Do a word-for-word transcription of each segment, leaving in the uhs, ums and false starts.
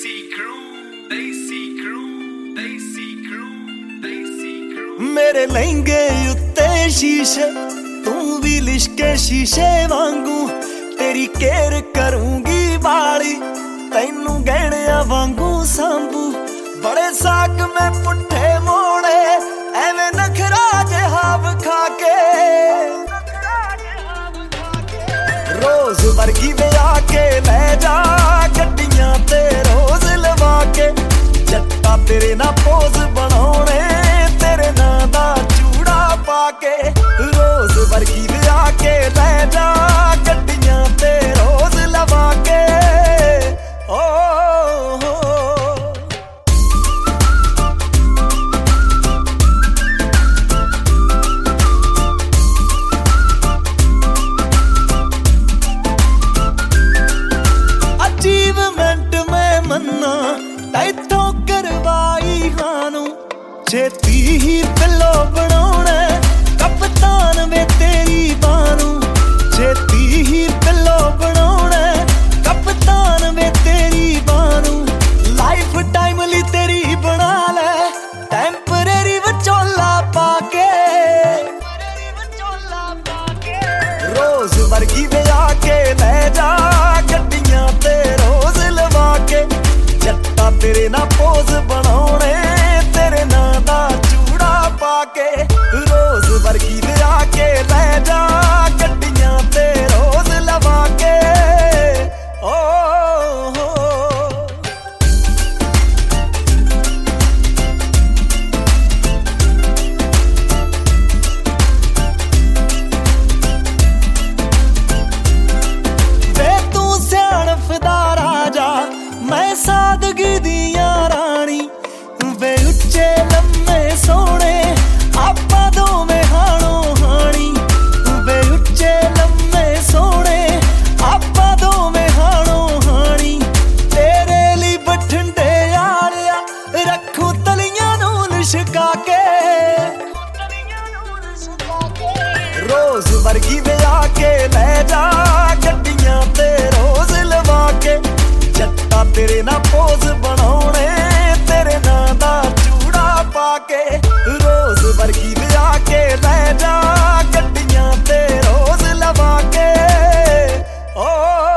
Desi crew, Desi crew, Desi crew, Desi crew। मेरे लहंगे उत्ते शीशे तू भी लिशके शीशे वांगू, तेरी केयर करूंगी बाली तैनू गहणिया वांगू सांभू। बड़े साक में पुट्ठे मोड़े एवें नखरा जिहा विखा के, रोज वर्गी विआह के ले जा गड्डियां ते रोज लवा के, जट्टा तेरे ना पोज बनाने तेरे ना दा चूड़ा पाके। रोज वर्गी विआह के ले जा गड्डियां ते रोज लवा के। ओ अचीवमेंट में मन्ना तैथों करवाई हानू, छेती ही पिलो बनाउणा कप्तान वे तेरी बानू। छेती ही पिलो बनाउणा कप्तान वे तेरी बानू। लाइफ टाइम ली तेरी बना ले टेंपरेरी विचोला पाके, रोज वर्गी विआह के ले जा गड्डियां ते रोज लवा के, जट्टा तेरे ना पोज बनाने तेरे ना दा चूड़ा पाके। रोज वर्गी विआह के ले जा गड्डियां ते रोज लवा के। ओ वे तू सियाणप दा राजा मैं सादगी दिया रानी, वे उच्चे लम्मे सोने आपा दोवें हाणो हाणी। वे उच्चे लम्मे सोने आपा दोवें हाणो हाणी, तेरे ली बठिंडे आलिया रखू तलियां नू लिशका के। रोज वर्गी विआह के ले जा गड्डियां ते रोज लवा के, जट्टा तेरे ना पोज बनाने तेरे ना दा चूड़ा पाके। रोज वर्गी विआह के ले जा गड्डियां ते रोज लवा के। ओ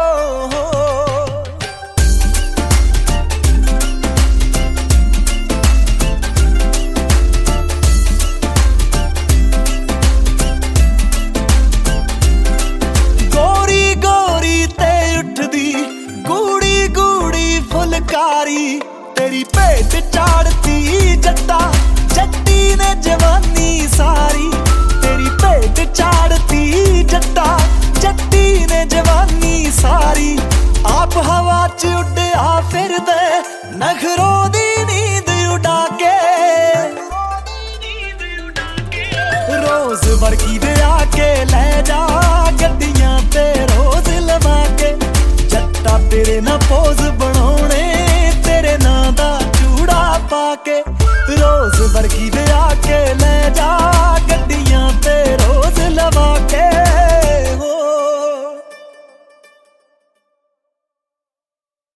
गोरी गोरी ते उठदी गूड़ी गूड़ी फुलकारी, तेरी भेट चाड़ती जट्टा जट्टी ने जवानी सारी। तेरी भेट चाड़ती जट्टा जट्टी ने जवानी सारी। आप हवा च उड्डिया फिरदे नखरों दी नींद उड़ा के, रोज वर्गी विआह के ले जा गड्डियां ते रोज लवा के, जट्टा तेरे ना पोज बना